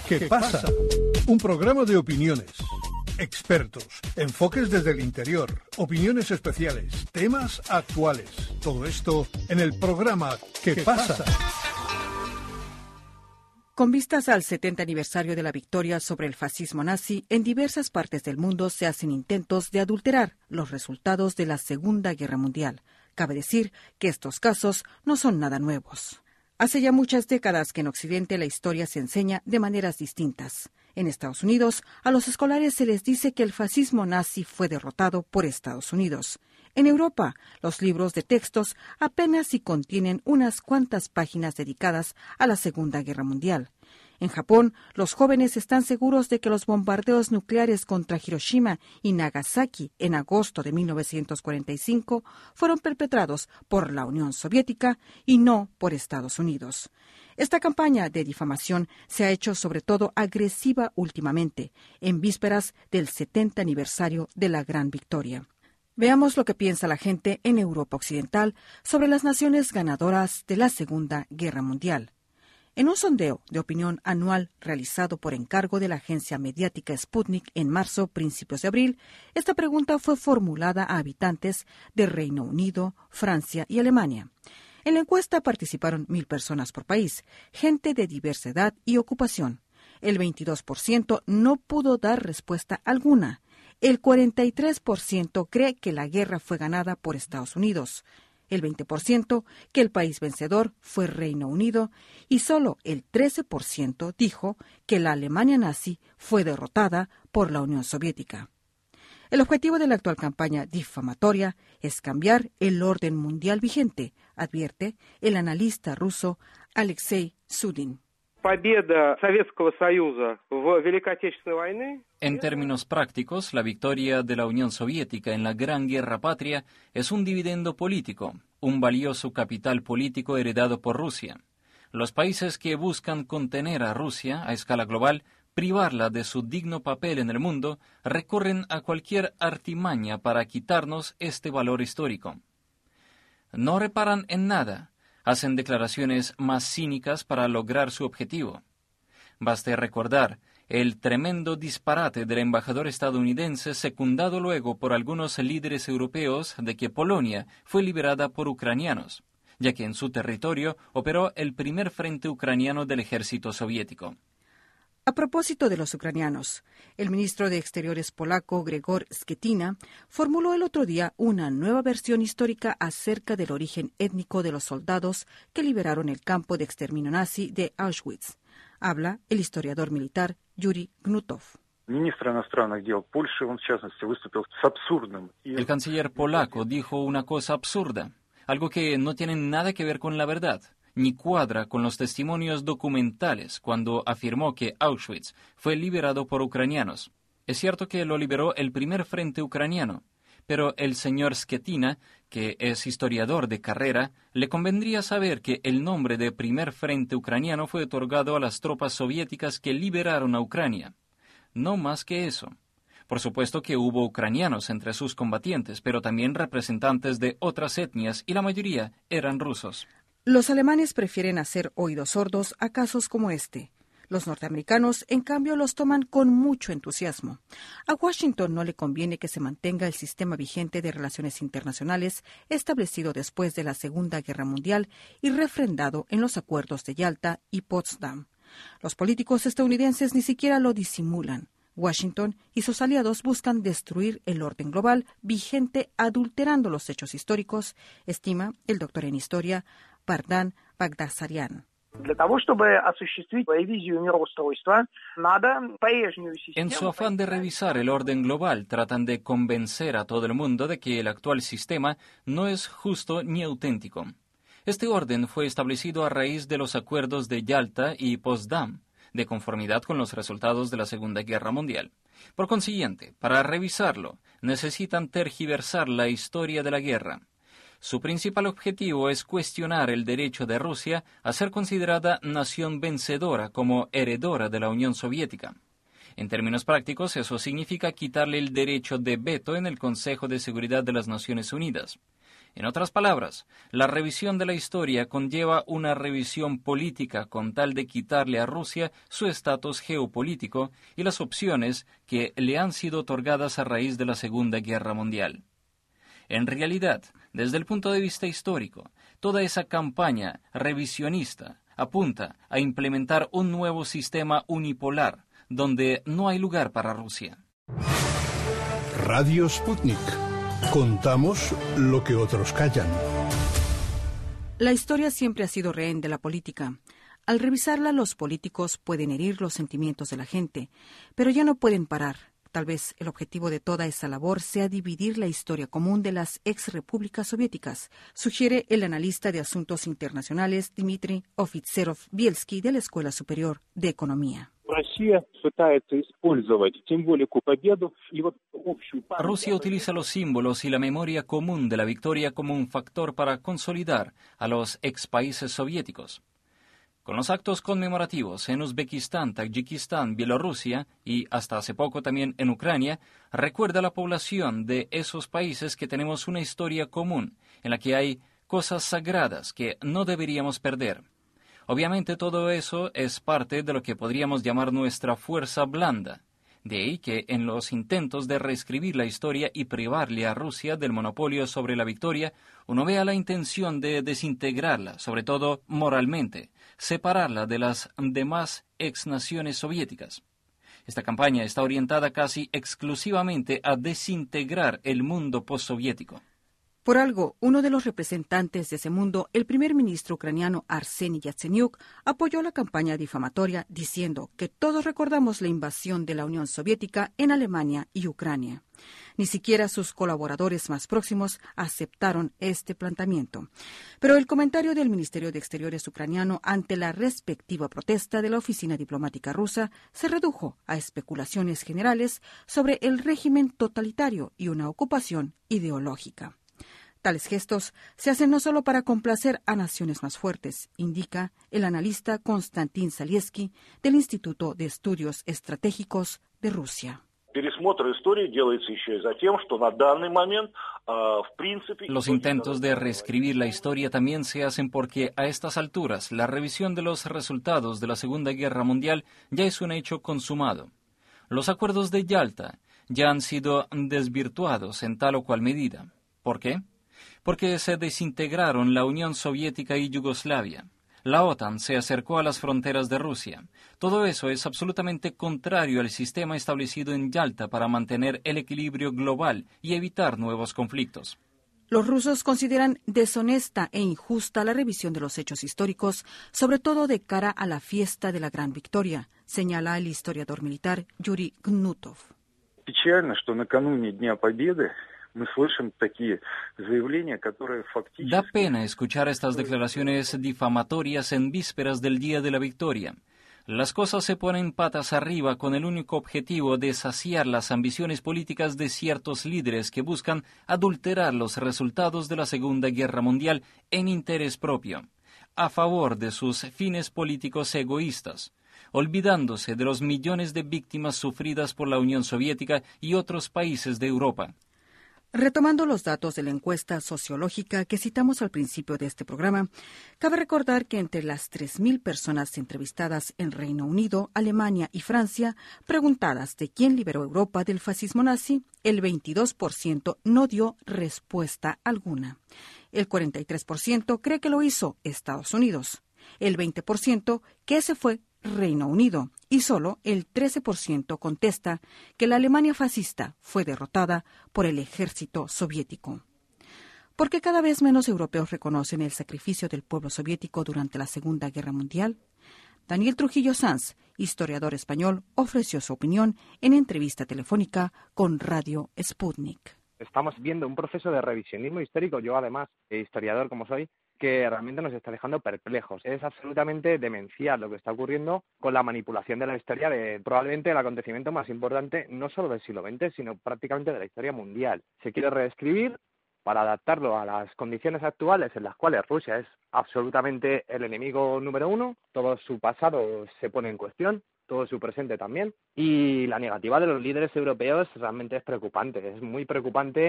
¿Qué pasa? Un programa de opiniones, expertos, enfoques desde el interior, opiniones especiales, temas actuales. Todo esto en el programa ¿Qué pasa? Con vistas al 70 aniversario de la victoria sobre el fascismo nazi, en diversas partes del mundo se hacen intentos de adulterar los resultados de la Segunda Guerra Mundial. Cabe decir que estos casos no son nada nuevos. Hace ya muchas décadas que en Occidente la historia se enseña de maneras distintas. En Estados Unidos, a los escolares se les dice que el fascismo nazi fue derrotado por Estados Unidos. En Europa, los libros de textos apenas si contienen unas cuantas páginas dedicadas a la Segunda Guerra Mundial. En Japón, los jóvenes están seguros de que los bombardeos nucleares contra Hiroshima y Nagasaki en agosto de 1945 fueron perpetrados por la Unión Soviética y no por Estados Unidos. Esta campaña de difamación se ha hecho sobre todo agresiva últimamente, en vísperas del 70 aniversario de la Gran Victoria. Veamos lo que piensa la gente en Europa Occidental sobre las naciones ganadoras de la Segunda Guerra Mundial. En un sondeo de opinión anual realizado por encargo de la agencia mediática Sputnik en marzo, principios de abril, esta pregunta fue formulada a habitantes de Reino Unido, Francia y Alemania. En la encuesta participaron 1.000 personas por país, gente de diversa edad y ocupación. El 22% no pudo dar respuesta alguna. El 43% cree que la guerra fue ganada por Estados Unidos. El 20% que el país vencedor fue Reino Unido y solo el 13% dijo que la Alemania nazi fue derrotada por la Unión Soviética. El objetivo de la actual campaña difamatoria es cambiar el orden mundial vigente, advierte el analista ruso Alexei Sudin. En términos prácticos, la victoria de la Unión Soviética en la Gran Guerra Patria es un dividendo político, un valioso capital político heredado por Rusia. Los países que buscan contener a Rusia a escala global, privarla de su digno papel en el mundo, recurren a cualquier artimaña para quitarnos este valor histórico. No reparan en nada. Hacen declaraciones más cínicas para lograr su objetivo. Baste recordar el tremendo disparate del embajador estadounidense secundado luego por algunos líderes europeos de que Polonia fue liberada por ucranianos, ya que en su territorio operó el primer frente ucraniano del ejército soviético. A propósito de los ucranianos, el ministro de Exteriores polaco Grzegorz Schetyna formuló el otro día una nueva versión histórica acerca del origen étnico de los soldados que liberaron el campo de exterminio nazi de Auschwitz. Habla el historiador militar Yuri Gnutov. El canciller polaco dijo una cosa absurda, algo que no tiene nada que ver con la verdad, ni cuadra con los testimonios documentales cuando afirmó que Auschwitz fue liberado por ucranianos. Es cierto que lo liberó el primer frente ucraniano, pero el señor Schetyna, que es historiador de carrera, le convendría saber que el nombre de primer frente ucraniano fue otorgado a las tropas soviéticas que liberaron a Ucrania. No más que eso. Por supuesto que hubo ucranianos entre sus combatientes, pero también representantes de otras etnias y la mayoría eran rusos. Los alemanes prefieren hacer oídos sordos a casos como este. Los norteamericanos, en cambio, los toman con mucho entusiasmo. A Washington no le conviene que se mantenga el sistema vigente de relaciones internacionales establecido después de la Segunda Guerra Mundial y refrendado en los acuerdos de Yalta y Potsdam. Los políticos estadounidenses ni siquiera lo disimulan. Washington y sus aliados buscan destruir el orden global vigente adulterando los hechos históricos, estima el doctor en historia Vardan Bagdasaryan. En su afán de revisar el orden global, tratan de convencer a todo el mundo de que el actual sistema no es justo ni auténtico. Este orden fue establecido a raíz de los acuerdos de Yalta y Potsdam, de conformidad con los resultados de la Segunda Guerra Mundial. Por consiguiente, para revisarlo, necesitan tergiversar la historia de la guerra. Su principal objetivo es cuestionar el derecho de Rusia a ser considerada nación vencedora como heredora de la Unión Soviética. En términos prácticos, eso significa quitarle el derecho de veto en el Consejo de Seguridad de las Naciones Unidas. En otras palabras, la revisión de la historia conlleva una revisión política con tal de quitarle a Rusia su estatus geopolítico y las opciones que le han sido otorgadas a raíz de la Segunda Guerra Mundial. En realidad, desde el punto de vista histórico, toda esa campaña revisionista apunta a implementar un nuevo sistema unipolar, donde no hay lugar para Rusia. Radio Sputnik. Contamos lo que otros callan. La historia siempre ha sido rehén de la política. Al revisarla, los políticos pueden herir los sentimientos de la gente, pero ya no pueden parar. Tal vez el objetivo de toda esa labor sea dividir la historia común de las ex-repúblicas soviéticas, sugiere el analista de asuntos internacionales Dmitry Ofitserov-Bielsky de la Escuela Superior de Economía. Rusia utiliza los símbolos y la memoria común de la victoria como un factor para consolidar a los ex países soviéticos. Con los actos conmemorativos en Uzbekistán, Tayikistán, Bielorrusia y hasta hace poco también en Ucrania, recuerda a la población de esos países que tenemos una historia común en la que hay cosas sagradas que no deberíamos perder. Obviamente todo eso es parte de lo que podríamos llamar nuestra fuerza blanda. De ahí que en los intentos de reescribir la historia y privarle a Rusia del monopolio sobre la victoria, uno vea la intención de desintegrarla, sobre todo moralmente, separarla de las demás ex naciones soviéticas. Esta campaña está orientada casi exclusivamente a desintegrar el mundo postsoviético. Por algo, uno de los representantes de ese mundo, el primer ministro ucraniano Arseniy Yatsenyuk, apoyó la campaña difamatoria diciendo que todos recordamos la invasión de la Unión Soviética en Alemania y Ucrania. Ni siquiera sus colaboradores más próximos aceptaron este planteamiento. Pero el comentario del Ministerio de Exteriores ucraniano ante la respectiva protesta de la oficina diplomática rusa se redujo a especulaciones generales sobre el régimen totalitario y una ocupación ideológica. Tales gestos se hacen no solo para complacer a naciones más fuertes, indica el analista Konstantin Zalieski del Instituto de Estudios Estratégicos de Rusia. Los intentos de reescribir la historia también se hacen porque a estas alturas la revisión de los resultados de la Segunda Guerra Mundial ya es un hecho consumado. Los acuerdos de Yalta ya han sido desvirtuados en tal o cual medida. ¿Por qué? Porque se desintegraron la Unión Soviética y Yugoslavia. La OTAN se acercó a las fronteras de Rusia. Todo eso es absolutamente contrario al sistema establecido en Yalta para mantener el equilibrio global y evitar nuevos conflictos. Los rusos consideran deshonesta e injusta la revisión de los hechos históricos, sobre todo de cara a la fiesta de la Gran Victoria, señala el historiador militar Yuri Knutov. Da pena escuchar estas declaraciones difamatorias en vísperas del Día de la Victoria. Las cosas se ponen patas arriba con el único objetivo de saciar las ambiciones políticas de ciertos líderes que buscan adulterar los resultados de la Segunda Guerra Mundial en interés propio, a favor de sus fines políticos egoístas, olvidándose de los millones de víctimas sufridas por la Unión Soviética y otros países de Europa. Retomando los datos de la encuesta sociológica que citamos al principio de este programa, cabe recordar que entre las 3.000 personas entrevistadas en Reino Unido, Alemania y Francia, preguntadas de quién liberó Europa del fascismo nazi, el 22% no dio respuesta alguna. El 43% cree que lo hizo Estados Unidos, el 20% que ese fue Reino Unido y solo el 13% contesta que la Alemania fascista fue derrotada por el ejército soviético. ¿Por qué cada vez menos europeos reconocen el sacrificio del pueblo soviético durante la Segunda Guerra Mundial? Daniel Trujillo Sanz, historiador español, ofreció su opinión en entrevista telefónica con Radio Sputnik. Estamos viendo un proceso de revisionismo histórico, yo además, historiador como soy, que realmente nos está dejando perplejos. Es absolutamente demencial lo que está ocurriendo con la manipulación de la historia de probablemente el acontecimiento más importante no solo del siglo XX, sino prácticamente de la historia mundial. Se quiere reescribir para adaptarlo a las condiciones actuales en las cuales Rusia es absolutamente el enemigo número uno, todo su pasado se pone en cuestión, todo su presente también, y la negativa de los líderes europeos realmente es preocupante, es muy preocupante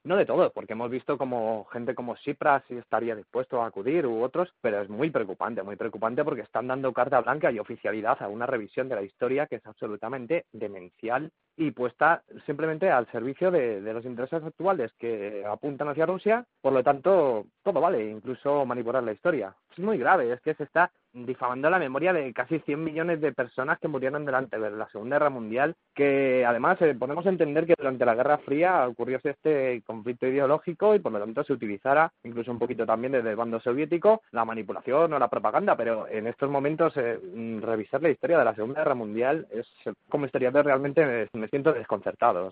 No de todo, porque hemos visto como gente como Tsipras sí estaría dispuesto a acudir u otros, pero es muy preocupante porque están dando carta blanca y oficialidad a una revisión de la historia que es absolutamente demencial y puesta simplemente al servicio de los intereses actuales que apuntan hacia Rusia. Por lo tanto, todo vale, incluso manipular la historia. Es muy grave, es que se está difamando la memoria de casi 100 millones de personas que murieron durante la Segunda Guerra Mundial, que además podemos entender que durante la Guerra Fría ocurrió este conflicto ideológico y por lo tanto se utilizara, incluso un poquito también desde el bando soviético, la manipulación o la propaganda, pero en estos momentos revisar la historia de la Segunda Guerra Mundial es, como historiador, realmente me siento desconcertado.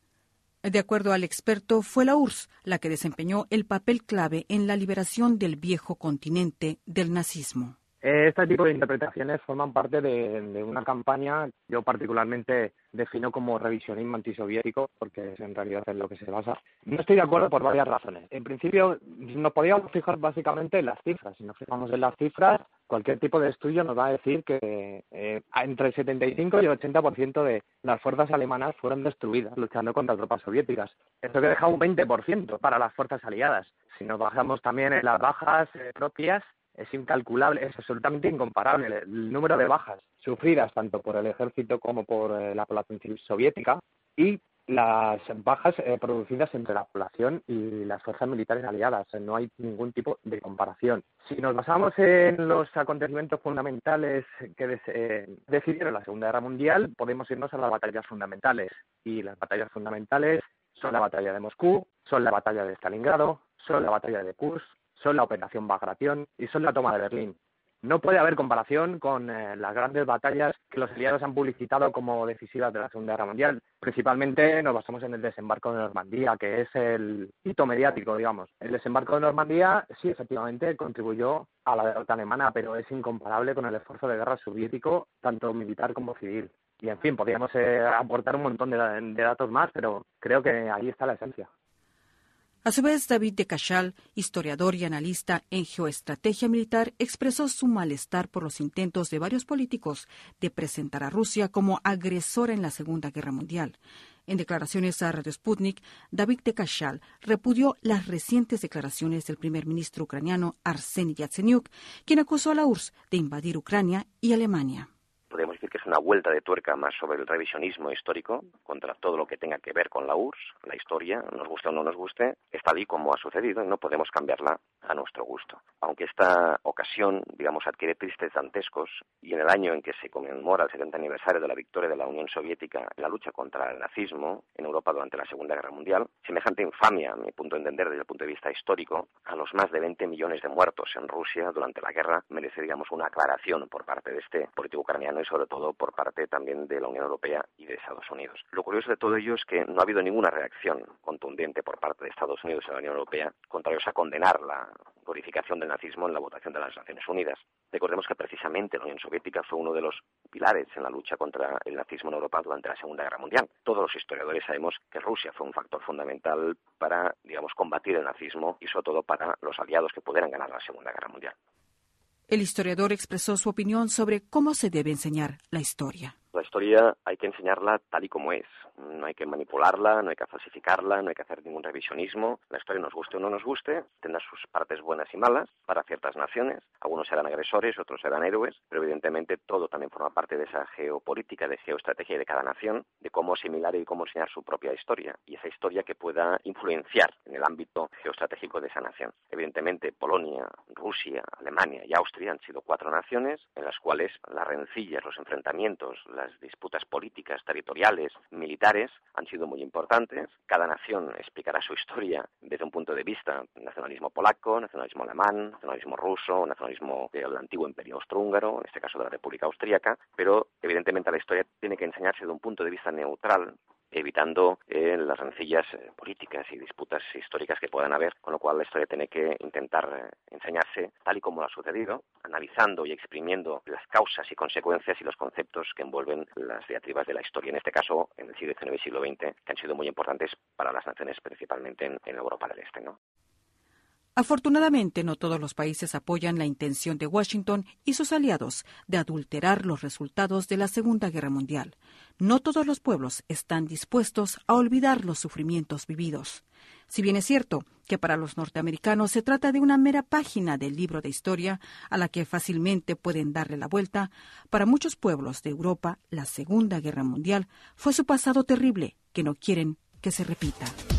De acuerdo al experto, fue la URSS la que desempeñó el papel clave en la liberación del viejo continente del nazismo. Este tipo de interpretaciones forman parte de una campaña, yo particularmente defino como revisionismo antisoviético, porque es en realidad en lo que se basa. No estoy de acuerdo por varias razones. En principio, nos podríamos fijar básicamente en las cifras. Si nos fijamos en las cifras, cualquier tipo de estudio nos va a decir que entre el 75 y el 80% de las fuerzas alemanas fueron destruidas luchando contra tropas soviéticas. Eso que deja un 20% para las fuerzas aliadas. Si nos bajamos también en las bajas propias, es incalculable, es absolutamente incomparable el número de bajas sufridas tanto por el ejército como por la población civil soviética y las bajas producidas entre la población y las fuerzas militares aliadas. No hay ningún tipo de comparación. Si nos basamos en los acontecimientos fundamentales que decidieron la Segunda Guerra Mundial, podemos irnos a las batallas fundamentales. Y las batallas fundamentales son la batalla de Moscú, son la batalla de Stalingrado, son la batalla de Kursk, son la operación Bagration y son la toma de Berlín. No puede haber comparación con las grandes batallas que los aliados han publicitado como decisivas de la Segunda Guerra Mundial. Principalmente nos basamos en el desembarco de Normandía, que es el hito mediático, digamos. El desembarco de Normandía sí, efectivamente, contribuyó a la derrota alemana, pero es incomparable con el esfuerzo de guerra soviético, tanto militar como civil. Y, en fin, podríamos aportar un montón de datos más, pero creo que ahí está la esencia. A su vez, David de Cashel, historiador y analista en geoestrategia militar, expresó su malestar por los intentos de varios políticos de presentar a Rusia como agresora en la Segunda Guerra Mundial. En declaraciones a Radio Sputnik, David de Cashel repudió las recientes declaraciones del primer ministro ucraniano Arseniy Yatsenyuk, quien acusó a la URSS de invadir Ucrania y Alemania. Podemos decir que es una vuelta de tuerca más sobre el revisionismo histórico contra todo lo que tenga que ver con la URSS. La historia, nos guste o no nos guste, está ahí como ha sucedido y no podemos cambiarla a nuestro gusto. Aunque esta ocasión, digamos, adquiere tristes dantescos y en el año en que se conmemora el 70 aniversario de la victoria de la Unión Soviética en la lucha contra el nazismo en Europa durante la Segunda Guerra Mundial, semejante infamia, a mi punto de entender desde el punto de vista histórico, a los más de 20 millones de muertos en Rusia durante la guerra, merece, digamos, una aclaración por parte de este político ucraniano y sobre todo por parte también de la Unión Europea y de Estados Unidos. Lo curioso de todo ello es que no ha habido ninguna reacción contundente por parte de Estados Unidos y la Unión Europea contrarios a condenar la glorificación del nazismo en la votación de las Naciones Unidas. Recordemos que precisamente la Unión Soviética fue uno de los pilares en la lucha contra el nazismo en Europa durante la Segunda Guerra Mundial. Todos los historiadores sabemos que Rusia fue un factor fundamental para, digamos, combatir el nazismo y sobre todo para los aliados que pudieran ganar la Segunda Guerra Mundial. El historiador expresó su opinión sobre cómo se debe enseñar la historia. La historia hay que enseñarla tal y como es. No hay que manipularla, no hay que falsificarla, no hay que hacer ningún revisionismo. La historia, nos guste o no nos guste, tendrá sus partes buenas y malas para ciertas naciones. Algunos serán agresores, otros serán héroes, pero evidentemente todo también forma parte de esa geopolítica, de geoestrategia de cada nación, de cómo asimilar y cómo enseñar su propia historia. Y esa historia que pueda influenciar en el ámbito geoestratégico de esa nación. Evidentemente, Polonia, Rusia, Alemania y Austria han sido 4 naciones en las cuales las rencillas, los enfrentamientos, las disputas políticas, territoriales, militares han sido muy importantes. Cada nación explicará su historia desde un punto de vista nacionalismo polaco, nacionalismo alemán, nacionalismo ruso, nacionalismo del antiguo imperio austrohúngaro, en este caso de la República Austríaca, pero evidentemente la historia tiene que enseñarse de un punto de vista neutral, evitando las rencillas políticas y disputas históricas que puedan haber, con lo cual la historia tiene que intentar enseñarse tal y como ha sucedido, analizando y exprimiendo las causas y consecuencias y los conceptos que envuelven las diatribas de la historia, en este caso en el siglo XIX y siglo XX, que han sido muy importantes para las naciones, principalmente en Europa del Este, ¿no? Afortunadamente, no todos los países apoyan la intención de Washington y sus aliados de adulterar los resultados de la Segunda Guerra Mundial. No todos los pueblos están dispuestos a olvidar los sufrimientos vividos. Si bien es cierto que para los norteamericanos se trata de una mera página del libro de historia a la que fácilmente pueden darle la vuelta, para muchos pueblos de Europa la Segunda Guerra Mundial fue su pasado terrible que no quieren que se repita.